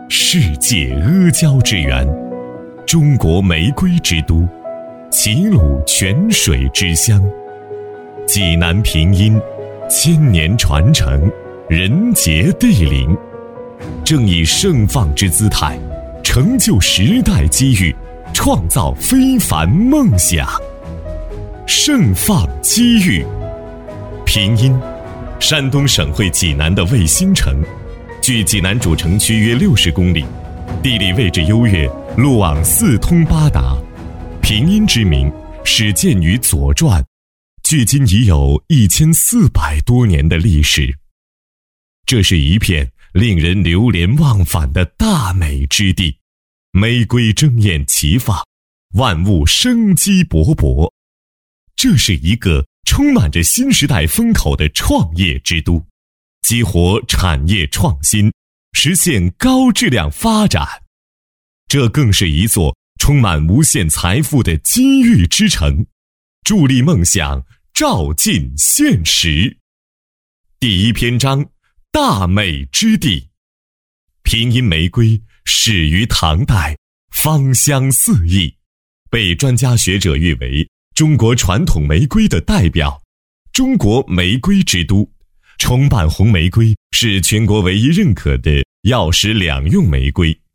世界阿胶之源，中国玫瑰之都，齐鲁泉水之乡，济南平阴，千年传承，人杰地灵，正以盛放之姿态，成就时代机遇，创造非凡梦想。盛放机遇，平阴，山东省会济南的卫星城，距济南主城区约60公里，地理位置优越，路网四通八达。平阴之名始见于《左传》，距今已有1400多年的历史。这是一片令人流连忘返的大美之地，玫瑰争艳齐放，万物生机勃勃。这是一个充满着新时代风口的创业之都，激活产业创新，实现高质量发展。这更是一座充满无限财富的机遇之城，助力梦想照进现实。第一篇章，大美之地。平阴玫瑰始于唐代，芳香四溢，被专家学者誉为中国传统玫瑰的代表，中国玫瑰之都。重瓣红玫瑰是全国唯一认可的药食两用玫瑰，